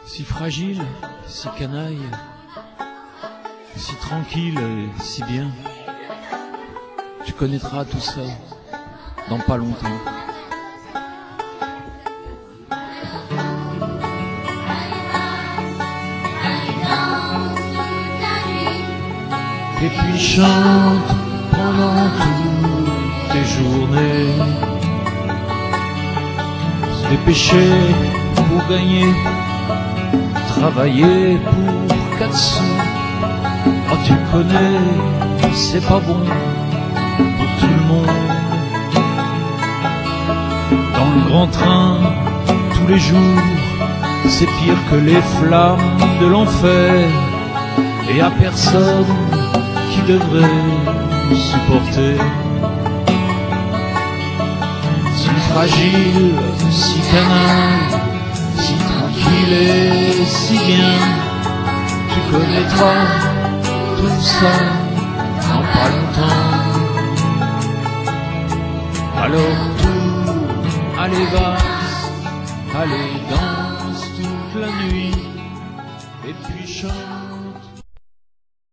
Si fragile, si canaille, si tranquille et si bien, tu connaîtras tout ça dans pas longtemps. Et puis chante pendant toutes tes journées, se dépêcher pour gagner, travailler pour 4 sous. Oh, tu connais, c'est pas bon pour tout le monde. Dans le grand train, tous les jours, c'est pire que les flammes de l'enfer. Et à personne qui devrait nous supporter. Si fragile, si canaille, si tranquille et si bien, tu connaîtras tout ça dans pas longtemps. Alors tout, allez valse, allez danse toute la nuit, et puis chante